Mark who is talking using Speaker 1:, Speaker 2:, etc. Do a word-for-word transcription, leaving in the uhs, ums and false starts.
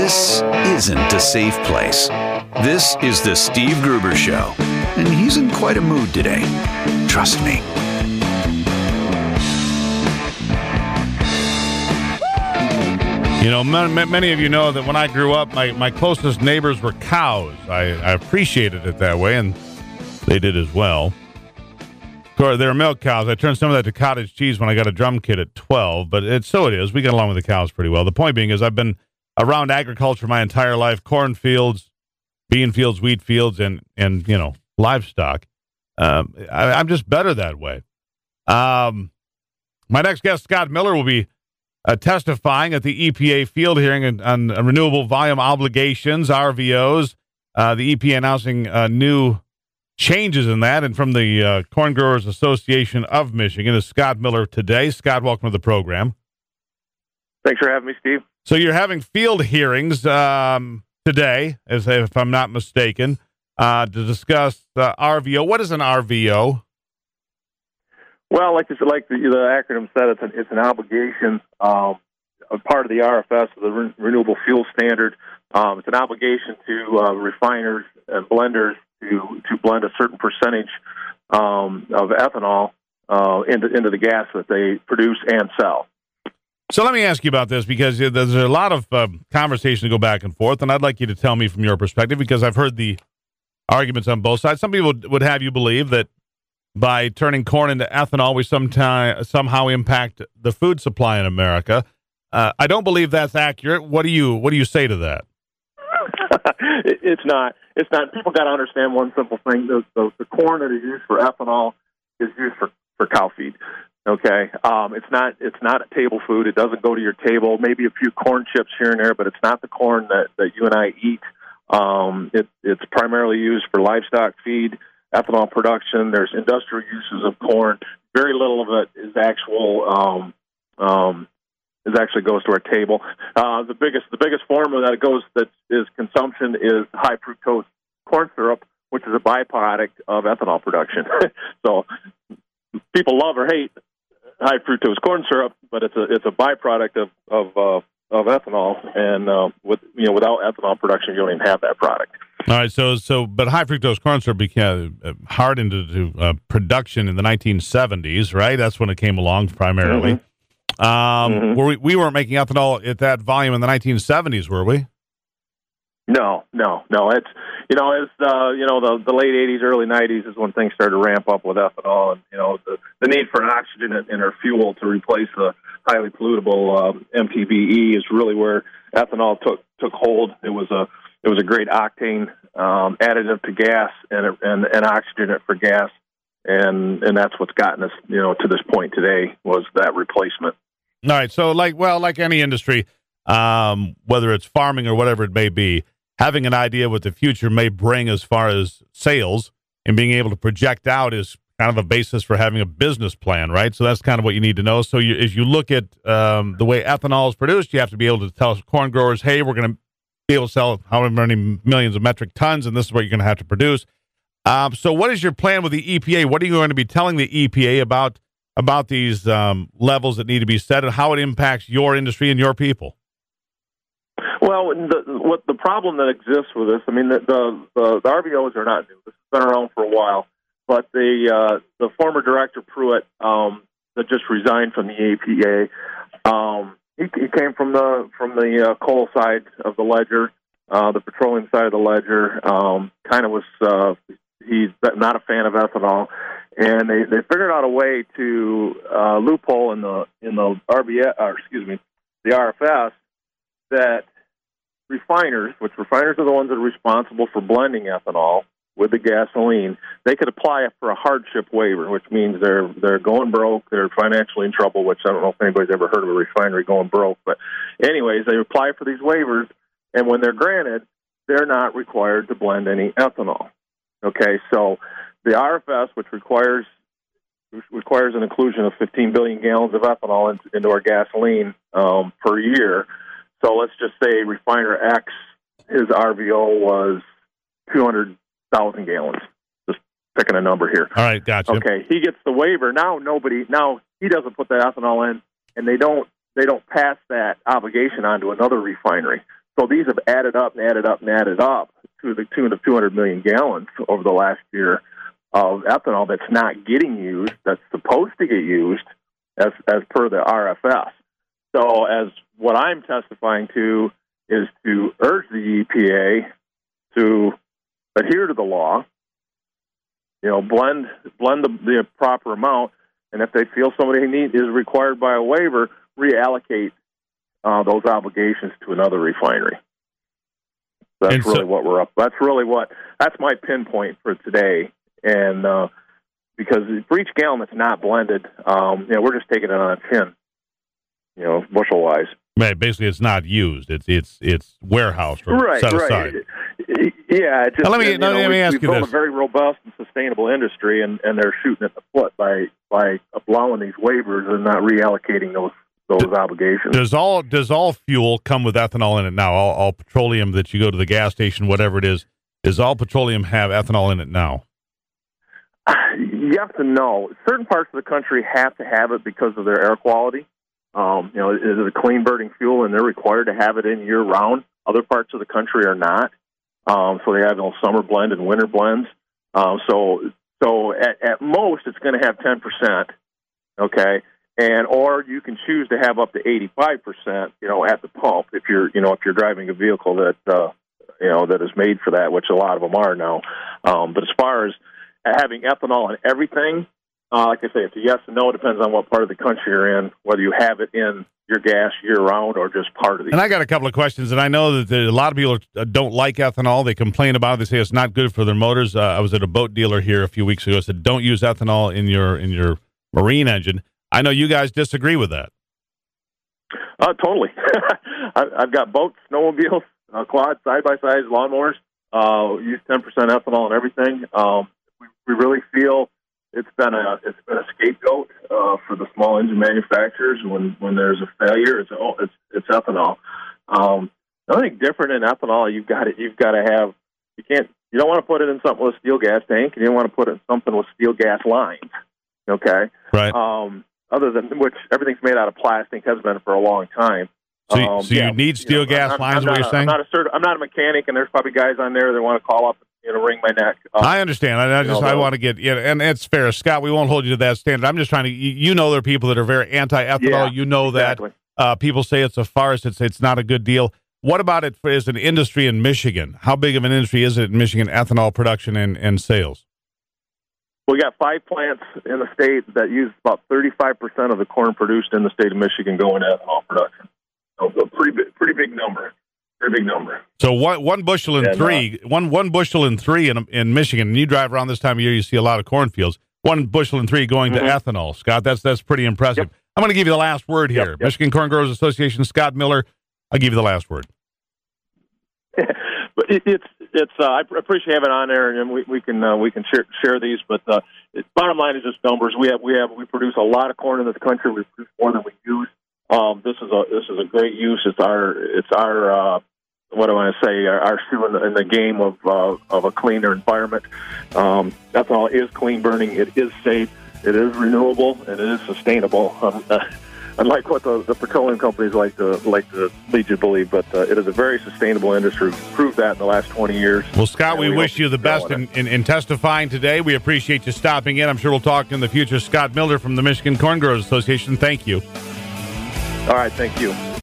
Speaker 1: This isn't a safe place. This is the Steve Gruber Show, and he's in quite a mood today. Trust me.
Speaker 2: You know, many of you know that when I grew up, my, my closest neighbors were cows. I, I appreciated it that way, and they did as well. Of course, they were milk cows. I turned some of that to cottage cheese when I got a drum kit at twelve, but it's so it is. We got along with the cows pretty well. The point being is I've been around agriculture my entire life, cornfields, bean fields, wheat fields, and, and you know, livestock. Um, I, I'm just better that way. Um, my next guest, Scott Miller, will be Uh, testifying at the E P A field hearing on, on uh, renewable volume obligations, R V Os. Uh, the E P A announcing uh, new changes in that. And from the uh, Corn Growers Association of Michigan is Scott Miller today. Scott, welcome to the program.
Speaker 3: Thanks for having me, Steve.
Speaker 2: So you're having field hearings um, today, as if I'm not mistaken, uh, to discuss uh, R V O. What is an R V O?
Speaker 3: Well, like this, like the, the acronym said, it's an, it's an obligation, um, a part of the R F S, the Re- Renewable Fuel Standard. Um, it's an obligation to uh, refiners and blenders to to blend a certain percentage um, of ethanol uh, into into the gas that they produce and sell.
Speaker 2: So let me ask you about this, because there's a lot of uh, conversation to go back and forth, and I'd like you to tell me from your perspective, because I've heard the arguments on both sides. Some people would, would have you believe that by turning corn into ethanol, we sometime, somehow impact the food supply in America. Uh, I don't believe that's accurate. What do you What do you say to that?
Speaker 3: It's not. It's not. People got to understand one simple thing: the, the, the corn that is used for ethanol is used for, for cow feed. Okay, um, it's not. It's not a table food. It doesn't go to your table. Maybe a few corn chips here and there, but it's not the corn that, that you and I eat. Um, it, it's primarily used for livestock feed, ethanol production. There's industrial uses of corn. Very little of it is actual. Um, um, is actually goes to our table. Uh, the biggest, the biggest form of that it goes that is consumption is high fructose corn syrup, which is a byproduct of ethanol production. So people love or hate high fructose corn syrup, but it's a it's a byproduct of of uh, of ethanol, and uh, with you know without ethanol production, you don't even have that product.
Speaker 2: All right, so so but high fructose corn syrup became hard into uh, production in the nineteen seventies, right? That's when it came along primarily. Mm-hmm. Um, mm-hmm. Were we, we weren't making ethanol at that volume in the nineteen seventies, were we?
Speaker 3: No, no, no. It's you know, it's uh, you know the the late eighties, early nineties is when things started to ramp up with ethanol, and you know the the need for oxygen in, in our fuel to replace the highly pollutable um, M T B E is really where ethanol took took hold. It was a it was a great octane um, additive to gas and and and oxygen for gas, and and that's what's gotten us you know to this point today was that replacement.
Speaker 2: All right, so like well, like any industry, um, whether it's farming or whatever it may be, having an idea what the future may bring as far as sales and being able to project out is kind of a basis for having a business plan, right? So that's kind of what you need to know. So you, as you look at um, the way ethanol is produced, you have to be able to tell corn growers, hey, we're going to be able to sell however many millions of metric tons, and this is what you're going to have to produce. Um, so what is your plan with the E P A? What are you going to be telling the E P A about about these um, levels that need to be set and how it impacts your industry and your people?
Speaker 3: Well, the, what the problem that exists with this, I mean, the, the, the R V Os are not new. This has been around for a while. But the uh, the former director, Pruitt, um, that just resigned from the E P A, um, he, he came from the from the uh, coal side of the ledger, uh, the petroleum side of the ledger. Um, kind of was uh, he's not a fan of ethanol, and they, they figured out a way to uh, loophole in the in the R B S, or excuse me, the R F S that refiners, which refiners are the ones that are responsible for blending ethanol with the gasoline, they could apply for a hardship waiver, which means they're they're going broke, they're financially in trouble, which I don't know if anybody's ever heard of a refinery going broke. But anyways, they apply for these waivers, and when they're granted, they're not required to blend any ethanol. Okay, so the R F S, which requires requires an inclusion of fifteen billion gallons of ethanol into, into our gasoline um, per year. So let's just say refiner X, his R V O was two hundred thousand gallons. Just picking a number here.
Speaker 2: All right, gotcha.
Speaker 3: Okay, he gets the waiver. Now nobody, now he doesn't put that ethanol in, and they don't they don't pass that obligation on to another refinery. So these have added up and added up and added up to the tune of two hundred million gallons over the last year of ethanol that's not getting used, that's supposed to get used as as per the R F S. So as what I'm testifying to is to urge the E P A to adhere to the law, you know, blend blend the, the proper amount, and if they feel somebody need, is required by a waiver, reallocate uh, those obligations to another refinery. That's
Speaker 2: and
Speaker 3: really
Speaker 2: so,
Speaker 3: what we're up. That's really what. That's my pinpoint for today. And uh, because for each gallon that's not blended, um, you know, we're just taking it on a tin, you know, bushel wise.
Speaker 2: Right. Basically, it's not used. It's it's it's warehoused or
Speaker 3: right,
Speaker 2: set
Speaker 3: right.
Speaker 2: aside.
Speaker 3: Yeah. It just,
Speaker 2: now, let me
Speaker 3: and,
Speaker 2: now,
Speaker 3: know,
Speaker 2: let me
Speaker 3: we,
Speaker 2: ask
Speaker 3: we've
Speaker 2: you
Speaker 3: built
Speaker 2: this:
Speaker 3: a very robust and sustainable industry, and, and they're shooting at the foot by by allowing these waivers and not reallocating those those D- obligations.
Speaker 2: Does all does all fuel come with ethanol in it now? All, all petroleum that you go to the gas station, whatever it is, does all petroleum have ethanol in it now?
Speaker 3: Yes and no. Certain parts of the country have to have it because of their air quality. Um, you know, it is a clean burning fuel, and they're required to have it in year round. Other parts of the country are not. Um, so they have, you know, summer blend and winter blends. Um, so, so at, at most, it's going to have ten percent. Okay, and or you can choose to have up to eighty-five percent. You know, at the pump if you're, you know, if you're driving a vehicle that, uh, you know, that is made for that, which a lot of them are now. Um, but as far as having ethanol in everything, uh, like I say, it's a yes and no. It depends on what part of the country you're in, whether you have it in your gas year-round or just part of the.
Speaker 2: And I got a couple of questions, and I know that there, a lot of people don't like ethanol. They complain about it. They say it's not good for their motors. Uh, I was at a boat dealer here a few weeks ago. Said don't use ethanol in your in your marine engine. I know you guys disagree with that.
Speaker 3: Uh, totally. I've got boats, snowmobiles, uh, quads, side-by-sides, lawnmowers. Uh, use ten percent ethanol and everything. Um, we, we really feel it's been a it's been a scapegoat uh, for the small engine manufacturers. When when there's a failure, it's oh, it's it's ethanol. Um, nothing different in ethanol. You've got it. You've got to have. You can't. You don't want to put it in something with a steel gas tank, and you don't want to put it in something with steel gas lines. Okay.
Speaker 2: Right.
Speaker 3: Um, other than which, everything's made out of plastic. Has been for a long time.
Speaker 2: So, you,
Speaker 3: um,
Speaker 2: so
Speaker 3: yeah,
Speaker 2: you need steel
Speaker 3: you know,
Speaker 2: gas
Speaker 3: I'm,
Speaker 2: lines?
Speaker 3: I'm
Speaker 2: What
Speaker 3: not,
Speaker 2: you're saying?
Speaker 3: I'm not a cert- I'm not a mechanic, and there's probably guys on there that want to call up, you know, wring my neck. Uh,
Speaker 2: I understand. I, I just
Speaker 3: know,
Speaker 2: I want to get yeah, and it's fair, Scott. We won't hold you to that standard. I'm just trying to. You, you know, there are people that are very anti-ethanol.
Speaker 3: Yeah,
Speaker 2: you know
Speaker 3: exactly.
Speaker 2: that uh, people say it's a farce. It's it's not a good deal. What about it for, as an industry in Michigan? How big of an industry is it in Michigan? Ethanol production and, and sales.
Speaker 3: We got five plants in the state that use about thirty-five percent of the corn produced in the state of Michigan going to ethanol production. So a pretty big, pretty big number. Pretty big number.
Speaker 2: So one one bushel in
Speaker 3: and,
Speaker 2: three, uh, one one bushel in three in in Michigan. And you drive around this time of year, you see a lot of cornfields. One bushel in three going
Speaker 3: mm-hmm.
Speaker 2: to ethanol. Scott, that's that's pretty impressive.
Speaker 3: Yep.
Speaker 2: I'm going to give you the last word here.
Speaker 3: Yep, yep.
Speaker 2: Michigan Corn Growers Association, Scott Miller. I'll give you the last word.
Speaker 3: But it, it's it's. Uh, I appreciate having it on there, and we we can uh, we can share share these. But uh, it, bottom line is just numbers. We have we have we produce a lot of corn in this country. We produce more than we use. Um, this is a this is a great use. It's our it's our uh, what do I want to say? Our, our shoe in the, in the game of uh, of a cleaner environment. Um, ethanol is clean burning. It is safe. It is renewable, and it is sustainable. Um, uh, Unlike what the, the petroleum companies like to like to lead you to believe, but uh, it is a very sustainable industry. We've proved that in the last twenty years.
Speaker 2: Well, Scott, we,
Speaker 3: we
Speaker 2: wish you the best in, in, in testifying today. We appreciate you stopping in. I'm sure we'll talk in the future. Scott Miller from the Michigan Corn Growers Association, thank you.
Speaker 3: All right, thank you.